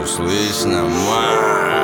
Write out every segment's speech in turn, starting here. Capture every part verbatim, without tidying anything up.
слышно, ма?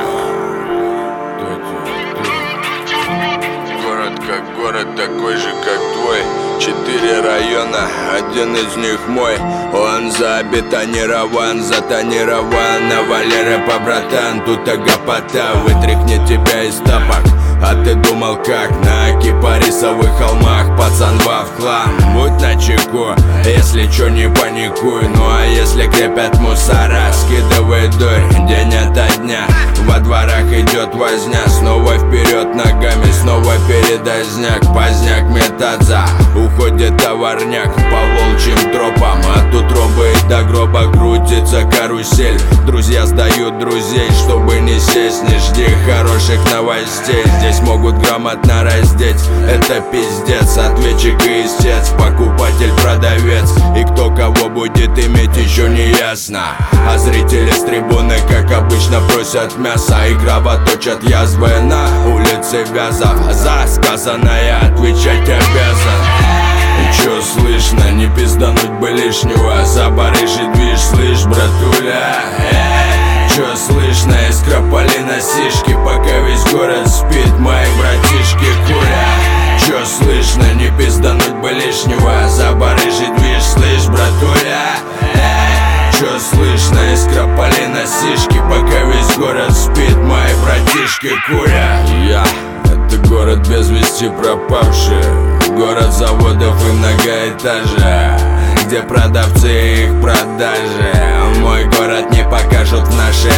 Город как город, такой же как твой. Четыре района, один из них мой. Он забетонирован, затонирован. Навали рэпа, братан, тут агапота вытряхнет тебя из тапок. А ты думал как? На кипарисовых холмах пацан во вхлам. Будь начеку, если чё не паникуй. Ну а если крепят мусора, скидывай дурь день ото дня. Во дворах идет возня, снова вперед ногами, снова передозняк. Поздняк метаться, уходит товарняк по волчьим тропам. От утробы до гроба крутится карусель. Друзья сдают друзей, чтобы не сесть. Не жди хороших новостей, здесь могут грамотно раздеть. Это пиздец, ответчик и истец, покупатель, продавец. И кто кого будет иметь, еще не ясно. А зрители с трибуны, как обычно, просят мяса. И кровоточат язвы на улице Вязов. За сказанное отвечать обязан. Чё слышно, не пиздануть бы лишнего. За барыжий движ, слышь, братуля. Чё слышно, из Крополина сишки, пока весь город спит, мои братишки курят. Чё слышно, не пиздануть бы лишнего. За барыжий движ, слышь, братуля. Чё слышно, из Крополина сишки, пока весь город спит, мои братишки курят. Я, это город без вести пропавший, город заводов и многоэтажек, где продавцы и их продажи. Мой город не покажут в нашей